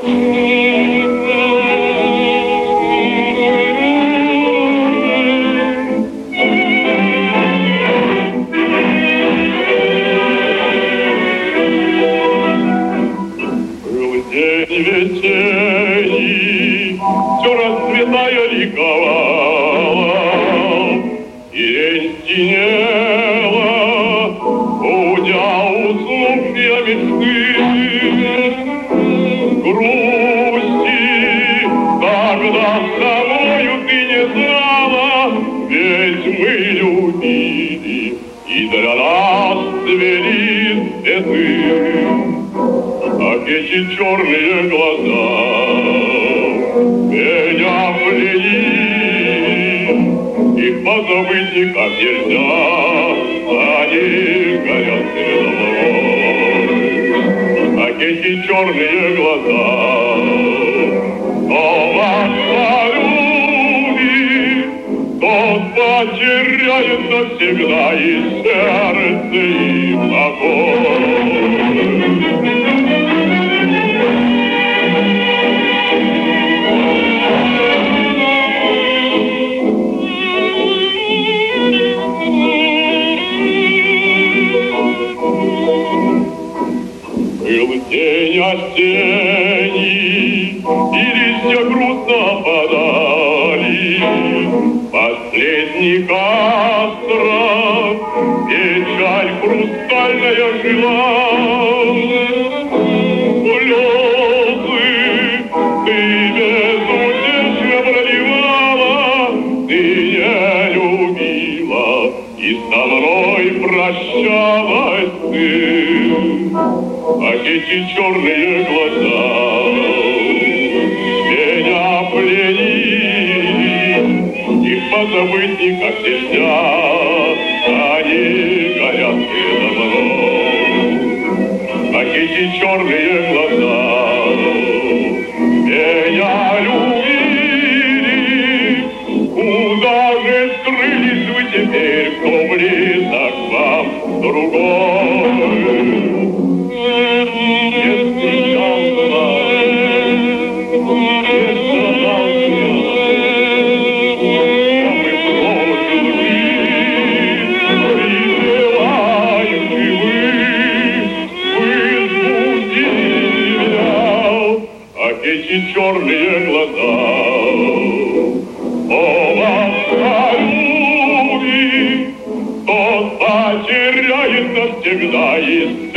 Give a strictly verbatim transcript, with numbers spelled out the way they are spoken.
Весенний, все расцветая ликовала, тень синела, будя уснувшие мечты, грусти, когда с тобою ты не знала, ведь мы любили, и для нас цвели цветы. Как эти черные глаза меня пленили, их позабыть никак нельзя, они горят передо мной. Как эти черные глаза, кто вас полюбит, тот потеряет навсегда и сердце, и покой. Был день осенний, и листья грустно опадали, последний кастров, печаль хрустальная жила. Слезы ты безутешно проливала, ты не любила, и со мной прощалась ты. Как эти черные глаза меня пленили, их позабыть никак нельзя, они горят передо мной. Как эти черные глаза меня любили, куда же скрылись вы теперь, кто близок вам другой? Эти черные глаза, о, вас полюбит, тот потеряет навсегда и